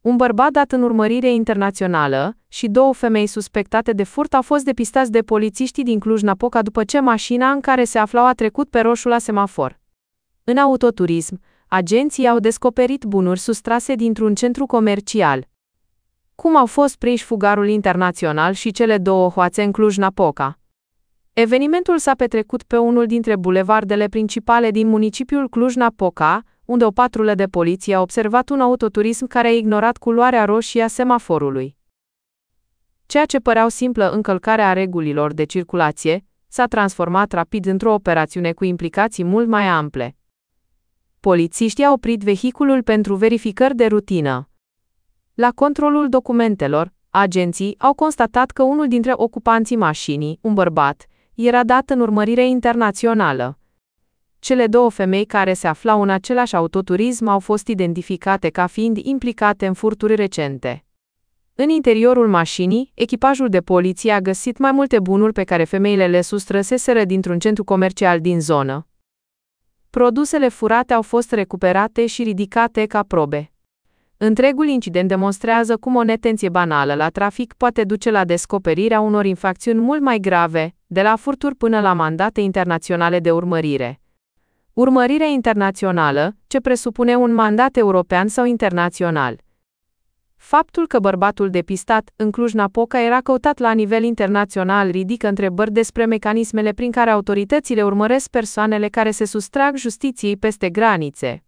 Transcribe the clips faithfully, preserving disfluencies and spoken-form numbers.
Un bărbat dat în urmărire internațională și două femei suspectate de furt au fost depistați de polițiștii din Cluj-Napoca după ce mașina în care se aflau a trecut pe roșu la semafor. În autoturism, agenții au descoperit bunuri sustrase dintr-un centru comercial. Cum au fost prinși fugarul internațional și cele două hoațe în Cluj-Napoca? Evenimentul s-a petrecut pe unul dintre bulevardele principale din municipiul Cluj-Napoca, unde o patrulă de poliție a observat un autoturism care a ignorat culoarea roșie a semaforului. Ceea ce părea o simplă încălcare a regulilor de circulație, s-a transformat rapid într-o operațiune cu implicații mult mai ample. Polițiștii au oprit vehiculul pentru verificări de rutină. La controlul documentelor, agenții au constatat că unul dintre ocupanții mașinii, un bărbat, era dat în urmărire internațională. Cele două femei care se aflau în același autoturism au fost identificate ca fiind implicate în furturi recente. În interiorul mașinii, echipajul de poliție a găsit mai multe bunuri pe care femeile le sustrăseseră dintr-un centru comercial din zonă. Produsele furate au fost recuperate și ridicate ca probe. Întregul incident demonstrează cum o neatenție banală la trafic poate duce la descoperirea unor infracțiuni mult mai grave, de la furturi până la mandate internaționale de urmărire. Urmărirea internațională, ce presupune un mandat european sau internațional. Faptul că bărbatul depistat în Cluj-Napoca era căutat la nivel internațional ridică întrebări despre mecanismele prin care autoritățile urmăresc persoanele care se sustrag justiției peste granițe.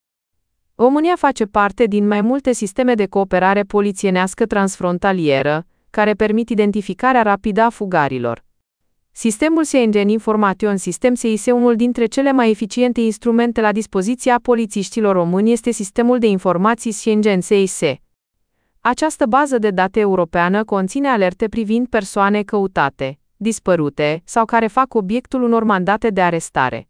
România face parte din mai multe sisteme de cooperare polițienească transfrontalieră, care permit identificarea rapidă a fugarilor. Sistemul Schengen Information System S I S, unul dintre cele mai eficiente instrumente la dispoziția polițiștilor români, este sistemul de informații Schengen S I S. Această bază de date europeană conține alerte privind persoane căutate, dispărute sau care fac obiectul unor mandate de arestare.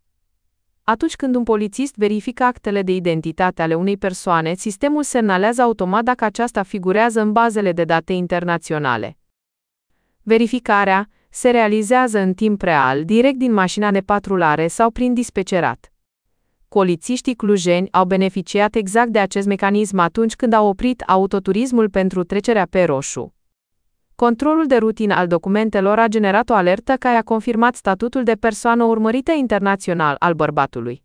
Atunci când un polițist verifică actele de identitate ale unei persoane, sistemul semnalează automat dacă aceasta figurează în bazele de date internaționale. Verificarea se realizează în timp real, direct din mașina de patrulare sau prin dispecerat. Polițiștii clujeni au beneficiat exact de acest mecanism atunci când au oprit autoturismul pentru trecerea pe roșu. Controlul de rutină al documentelor a generat o alertă care a confirmat statutul de persoană urmărită internațional al bărbatului.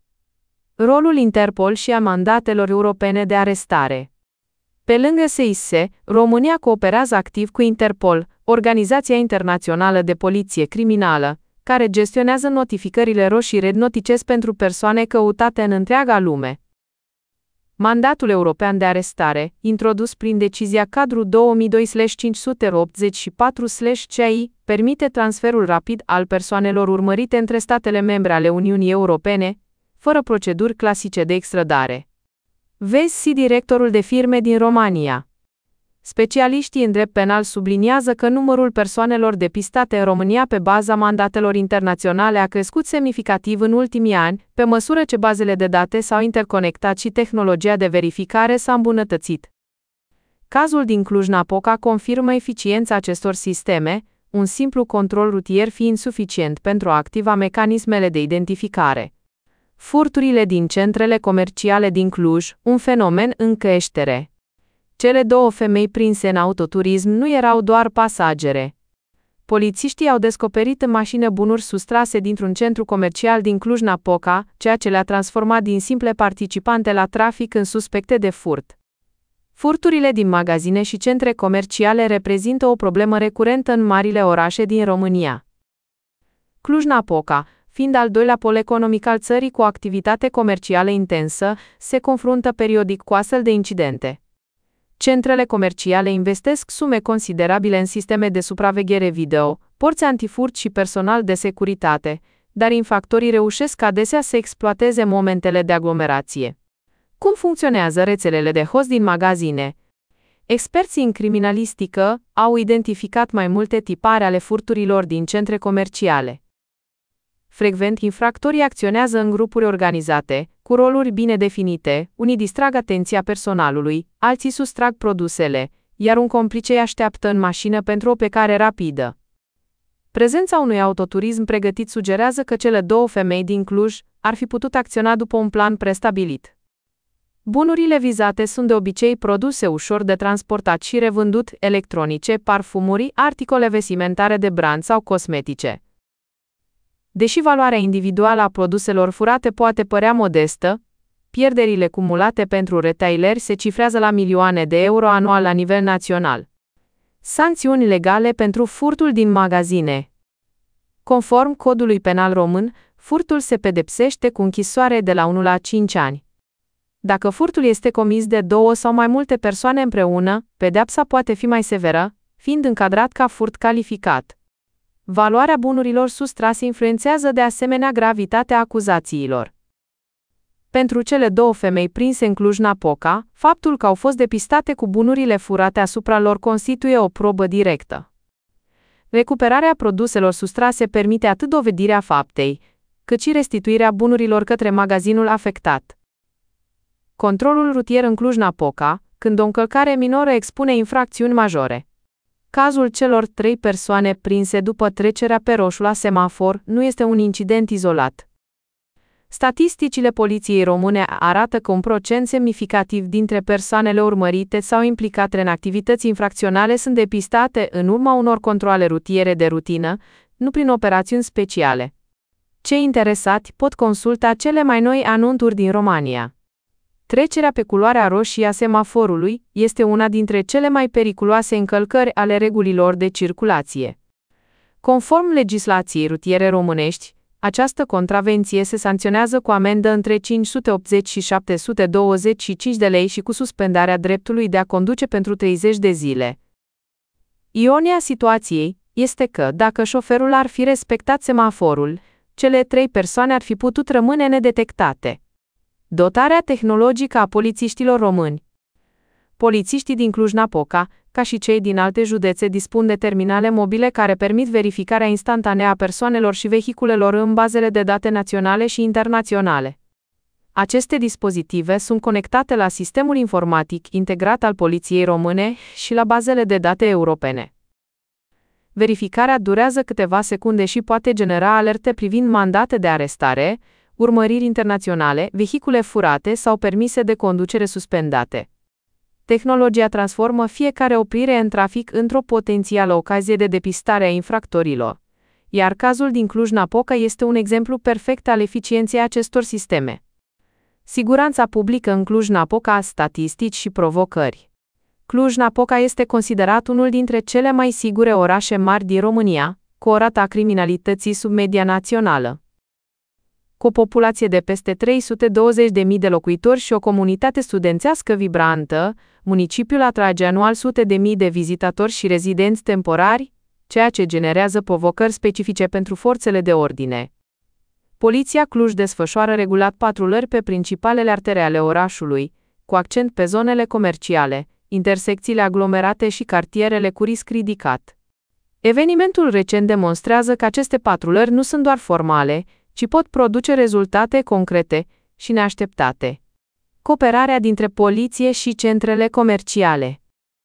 Rolul Interpol și a mandatelor europene de arestare. Pe lângă S I S, România cooperează activ cu Interpol, Organizația Internațională de Poliție Criminală, care gestionează notificările roșii Red Notices pentru persoane căutate în întreaga lume. Mandatul european de arestare, introdus prin decizia cadru două mii doi cinci sute optzeci și patru C I, permite transferul rapid al persoanelor urmărite între statele membre ale Uniunii Europene, fără proceduri clasice de extradare. Vezi și directorul de firme din România. Specialiștii în drept penal subliniază că numărul persoanelor depistate în România pe baza mandatelor internaționale a crescut semnificativ în ultimii ani, pe măsură ce bazele de date s-au interconectat și tehnologia de verificare s-a îmbunătățit. Cazul din Cluj-Napoca confirmă eficiența acestor sisteme, un simplu control rutier fiind suficient pentru a activa mecanismele de identificare. Furturile din centrele comerciale din Cluj, un fenomen în creștere. Cele două femei prinse în autoturism nu erau doar pasagere. Polițiștii au descoperit în mașină bunuri sustrase dintr-un centru comercial din Cluj-Napoca, ceea ce le-a transformat din simple participante la trafic în suspecte de furt. Furturile din magazine și centre comerciale reprezintă o problemă recurentă în marile orașe din România. Cluj-Napoca, fiind al doilea pol economic al țării cu o activitate comercială intensă, se confruntă periodic cu astfel de incidente. Centrele comerciale investesc sume considerabile în sisteme de supraveghere video, porți antifurt și personal de securitate, dar infractorii reușesc adesea să exploateze momentele de aglomerație. Cum funcționează rețelele de host din magazine? Experții în criminalistică au identificat mai multe tipare ale furturilor din centre comerciale. Frecvent, infractorii acționează în grupuri organizate, cu roluri bine definite, unii distrag atenția personalului, alții sustrag produsele, iar un complice îi așteaptă în mașină pentru o plecare rapidă. Prezența unui autoturism pregătit sugerează că cele două femei din Cluj ar fi putut acționa după un plan prestabilit. Bunurile vizate sunt de obicei produse ușor de transportat și revândut, electronice, parfumuri, articole vestimentare de brand sau cosmetice. Deși valoarea individuală a produselor furate poate părea modestă, pierderile cumulate pentru retaileri se cifrează la milioane de euro anual la nivel național. Sancțiuni legale pentru furtul din magazine. Conform Codului Penal Român, furtul se pedepsește cu închisoare de la unu la cinci ani. Dacă furtul este comis de două sau mai multe persoane împreună, pedeapsa poate fi mai severă, fiind încadrat ca furt calificat. Valoarea bunurilor sustrase influențează de asemenea gravitatea acuzațiilor. Pentru cele două femei prinse în Cluj-Napoca, faptul că au fost depistate cu bunurile furate asupra lor constituie o probă directă. Recuperarea produselor sustrase permite atât dovedirea faptei, cât și restituirea bunurilor către magazinul afectat. Controlul rutier în Cluj-Napoca, când o încălcare minoră expune infracțiuni majore. Cazul celor trei persoane prinse după trecerea pe roșu la semafor nu este un incident izolat. Statisticile poliției române arată că un procent semnificativ dintre persoanele urmărite sau implicate în activități infracționale sunt depistate în urma unor controale rutiere de rutină, nu prin operațiuni speciale. Cei interesați pot consulta cele mai noi anunțuri din România. Trecerea pe culoarea roșie a semaforului este una dintre cele mai periculoase încălcări ale regulilor de circulație. Conform legislației rutiere românești, această contravenție se sancționează cu amendă între cinci sute optzeci și șapte sute douăzeci și cinci de lei și cu suspendarea dreptului de a conduce pentru treizeci de zile. Ironia situației este că, dacă șoferul ar fi respectat semaforul, cele trei persoane ar fi putut rămâne nedetectate. Dotarea tehnologică a polițiștilor români. Polițiștii din Cluj-Napoca, ca și cei din alte județe, dispun de terminale mobile care permit verificarea instantanee a persoanelor și vehiculelor în bazele de date naționale și internaționale. Aceste dispozitive sunt conectate la sistemul informatic integrat al Poliției Române și la bazele de date europene. Verificarea durează câteva secunde și poate genera alerte privind mandate de arestare, urmăriri internaționale, vehicule furate sau permise de conducere suspendate. Tehnologia transformă fiecare oprire în trafic într-o potențială ocazie de depistare a infractorilor, iar cazul din Cluj-Napoca este un exemplu perfect al eficienței acestor sisteme. Siguranța publică în Cluj-Napoca, statistici și provocări. Cluj-Napoca este considerat unul dintre cele mai sigure orașe mari din România, cu o rată a criminalității sub media națională. Cu o populație de peste trei sute douăzeci de mii de locuitori și o comunitate studențească vibrantă, municipiul atrage anual sute de mii de vizitatori și rezidenți temporari, ceea ce generează provocări specifice pentru forțele de ordine. Poliția Cluj desfășoară regulat patrulări pe principalele artere ale orașului, cu accent pe zonele comerciale, intersecțiile aglomerate și cartierele cu risc ridicat. Evenimentul recent demonstrează că aceste patrulări nu sunt doar formale, ci pot produce rezultate concrete și neașteptate. Cooperarea dintre poliție și centrele comerciale.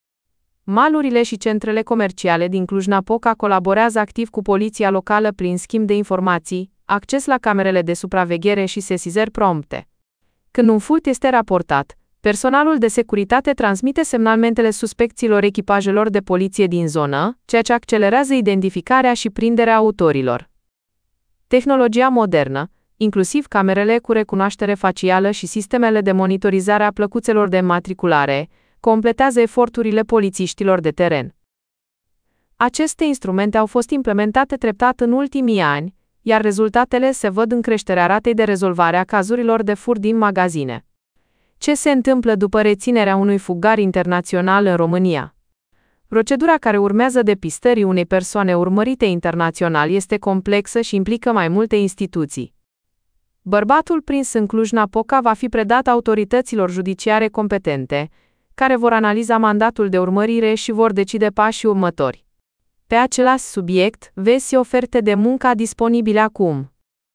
Malurile și centrele comerciale din Cluj-Napoca colaborează activ cu poliția locală prin schimb de informații, acces la camerele de supraveghere și sesizări prompte. Când un furt este raportat, personalul de securitate transmite semnalmentele suspecților echipajelor de poliție din zonă, ceea ce accelerează identificarea și prinderea autorilor. Tehnologia modernă, inclusiv camerele cu recunoaștere facială și sistemele de monitorizare a plăcuțelor de matriculare, completează eforturile polițiștilor de teren. Aceste instrumente au fost implementate treptat în ultimii ani, iar rezultatele se văd în creșterea ratei de rezolvare a cazurilor de furt din magazine. Ce se întâmplă după reținerea unui fugar internațional în România? Procedura care urmează depistării unei persoane urmărite internațional este complexă și implică mai multe instituții. Bărbatul prins în Cluj-Napoca va fi predat autorităților judiciare competente, care vor analiza mandatul de urmărire și vor decide pașii următori. Pe același subiect, vezi oferte de muncă disponibile acum.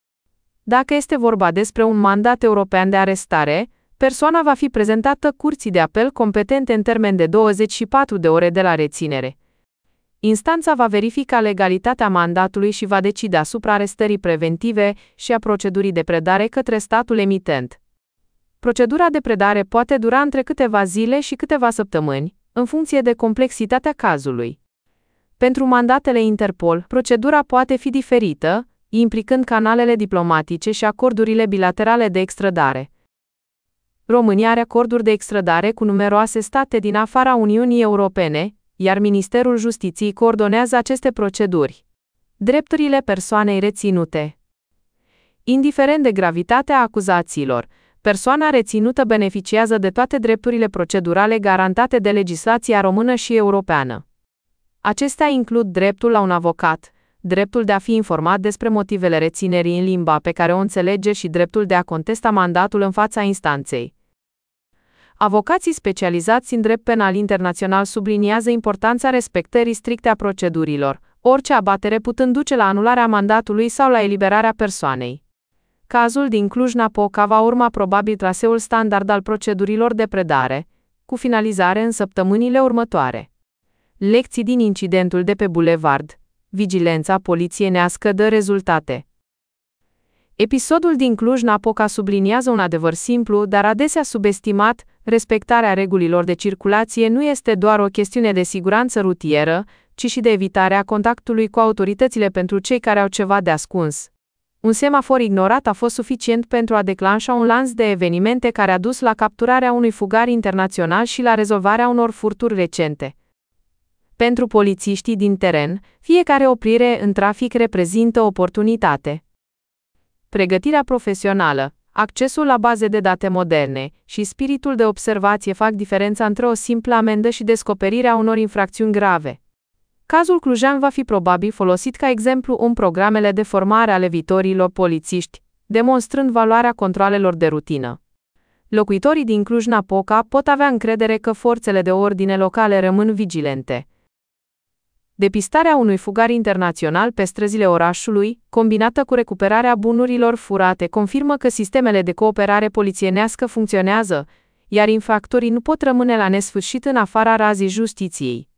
Dacă este vorba despre un mandat european de arestare, persoana va fi prezentată curții de apel competente în termen de douăzeci și patru de ore de la reținere. Instanța va verifica legalitatea mandatului și va decide asupra arestării preventive și a procedurii de predare către statul emitent. Procedura de predare poate dura între câteva zile și câteva săptămâni, în funcție de complexitatea cazului. Pentru mandatele Interpol, procedura poate fi diferită, implicând canalele diplomatice și acordurile bilaterale de extradare. România are acorduri de extradare cu numeroase state din afara Uniunii Europene, iar Ministerul Justiției coordonează aceste proceduri. Drepturile persoanei reținute. Indiferent de gravitatea acuzațiilor, persoana reținută beneficiază de toate drepturile procedurale garantate de legislația română și europeană. Acestea includ dreptul la un avocat, dreptul de a fi informat despre motivele reținerii în limba pe care o înțelege și dreptul de a contesta mandatul în fața instanței. Avocații specializați în drept penal internațional subliniază importanța respectării stricte a procedurilor, orice abatere putând duce la anularea mandatului sau la eliberarea persoanei. Cazul din Cluj-Napoca va urma probabil traseul standard al procedurilor de predare, cu finalizare în săptămânile următoare. Lecții din incidentul de pe bulevard. Vigilența polițienească dă rezultate. Episodul din Cluj-Napoca subliniază un adevăr simplu, dar adesea subestimat: respectarea regulilor de circulație nu este doar o chestiune de siguranță rutieră, ci și de evitarea contactului cu autoritățile pentru cei care au ceva de ascuns. Un semafor ignorat a fost suficient pentru a declanșa un lanț de evenimente care a dus la capturarea unui fugar internațional și la rezolvarea unor furturi recente. Pentru polițiștii din teren, fiecare oprire în trafic reprezintă o oportunitate. Pregătirea profesională, accesul la baze de date moderne și spiritul de observație fac diferența între o simplă amendă și descoperirea unor infracțiuni grave. Cazul clujean va fi probabil folosit ca exemplu în programele de formare ale viitorilor polițiști, demonstrând valoarea controalelor de rutină. Locuitorii din Cluj-Napoca pot avea încredere că forțele de ordine locale rămân vigilente. Depistarea unui fugar internațional pe străzile orașului, combinată cu recuperarea bunurilor furate, confirmă că sistemele de cooperare polițienească funcționează, iar infractorii nu pot rămâne la nesfârșit în afara razii justiției.